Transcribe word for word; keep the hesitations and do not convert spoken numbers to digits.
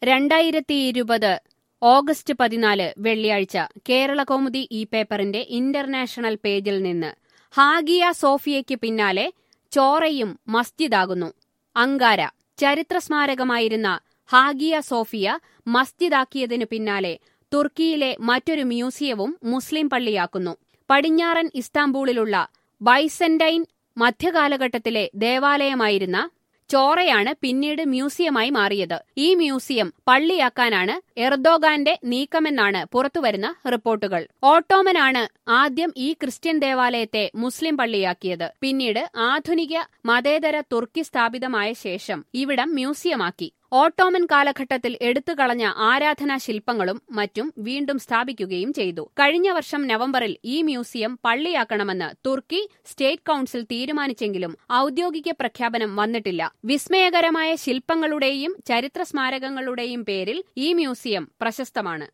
രണ്ടായിരത്തി ഇരുപത് ഓഗസ്റ്റ് പതിനാല് വെള്ളിയാഴ്ച കേരളകൗമുദി ഈ പേപ്പറിന്റെ ഇന്റർനാഷണൽ പേജിൽ നിന്ന് ഹാഗിയ സോഫിയയ്ക്ക് പിന്നാലെ ചോറയും മസ്ജിദാകുന്നു. അങ്കാര. ചരിത്രസ്മാരകമായിരുന്ന ഹാഗിയ സോഫിയ മസ്ജിദാക്കിയതിനു പിന്നാലെ തുർക്കിയിലെ മറ്റൊരു മ്യൂസിയവും മുസ്ലിം പള്ളിയാക്കുന്നു. പടിഞ്ഞാറൻ ഇസ്താംബൂളിലുള്ള ബൈസന്റൈൻ മധ്യകാലഘട്ടത്തിലെ ദേവാലയമായിരുന്ന ചോറയാണ് പിന്നീട് മ്യൂസിയമായി മാറിയത്. ഈ മ്യൂസിയം പള്ളിയാക്കാനാണ് എർദോഗാന്റെ നീക്കമെന്നാണ് പുറത്തുവരുന്ന റിപ്പോർട്ടുകൾ. ഓട്ടോമനാണ് ആദ്യം ഈ ക്രിസ്ത്യൻ ദേവാലയത്തെ മുസ്ലിം പള്ളിയാക്കിയത്. പിന്നീട് ആധുനിക മതേതര തുർക്കി സ്ഥാപിതമായ ശേഷം ഇവിടം മ്യൂസിയമാക്കി. ഓട്ടോമൻ കാലഘട്ടത്തിൽ എടുത്തുകളഞ്ഞ ആരാധനാ ശില്പങ്ങളും മറ്റും വീണ്ടും സ്ഥാപിക്കുകയും ചെയ്തു. കഴിഞ്ഞ വർഷം നവംബറിൽ ഈ മ്യൂസിയം പള്ളിയാക്കണമെന്ന് തുർക്കി സ്റ്റേറ്റ് കൌൺസിൽ തീരുമാനിച്ചെങ്കിലും ഔദ്യോഗിക പ്രഖ്യാപനം വന്നിട്ടില്ല. വിസ്മയകരമായ ശില്പങ്ങളുടെയും ചരിത്ര സ്മാരകങ്ങളുടെയും പേരിൽ ഈ മ്യൂസിയം പ്രശസ്തമാണ്.